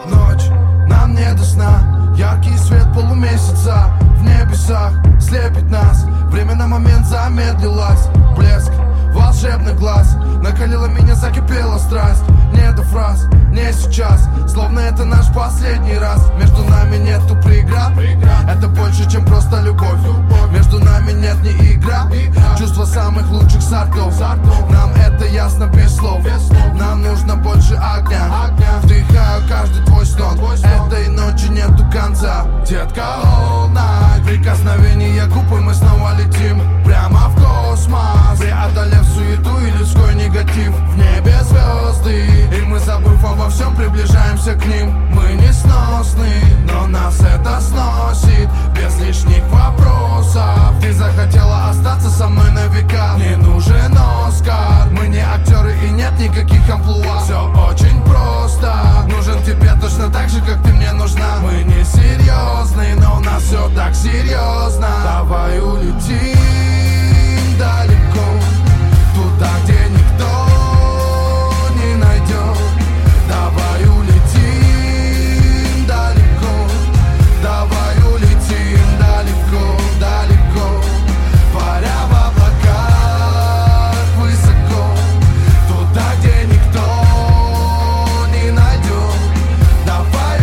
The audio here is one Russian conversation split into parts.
Ночь, нам не до сна. Яркий свет полумесяца в небесах слепит нас. Время на момент замедлилось. Блеск волшебных глаз накалила меня, закипела страсть. Не до фраз, не сейчас, словно это наш последний раз. Между нами нету преград, это больше, чем просто любовь. Между нами нет ни игра, чувства самых лучших сортов. Нам это ясно без слов, нам нужно больше огня. Вдыхаю каждый твой стон, этой ночи нету конца. Детка, all night, прикосновение губ, и мы снова летим прямо в космос, преодолев суету и людской негатив. В небе звезды, и мы, забыв обо всем, приближаемся к ним. Мы несносны, но нас это сносит без лишних вопросов. Ты захотела остаться со мной на века, не нужен Оскар. Мы не актеры и нет никаких амплуа. Все очень просто, нужен тебе точно так же, как ты мне нужна. Мы не серьезны, но у нас все так серьезно. Давай улетим далеко, туда, где никто не найдет. Давай улетим далеко, давай улетим далеко, далеко, паря в облаках высоко, туда, где никто не найдет. Давай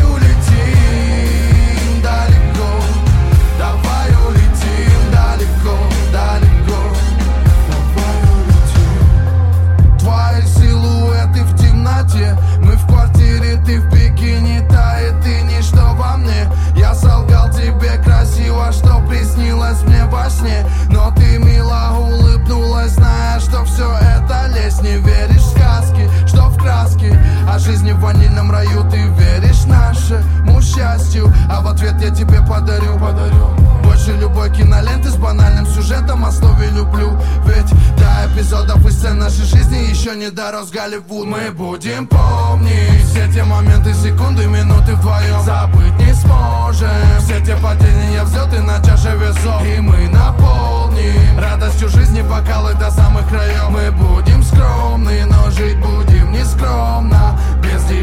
улетим далеко, давай улетим далеко, далеко, давай улетим. Твои силуэты в темноте, мы в квартире, ты в бикини, тает, ты ничто во мне. Я солгал тебе красиво, что приснилось мне во сне, но ты мило улыбнулась, зная, что все это лезь. Не веришь в сказки, что в краски, а жизни в ванильном раю. Ты веришь нашему счастью, а в ответ я тебе подарю больше любой киноленты с банальным сюжетом о слове люблю. Ведь до эпизодов и сцен нашей жизни еще не дорос Голливуд. Мы будем помнить все те моменты, секунды, минуты вдвоем. Забыть не сможем все те падения, взлеты на чаше весов. И мы наполним радостью жизни бокалы до самых краев. Мы будем скромны, но жить будем нескромно, без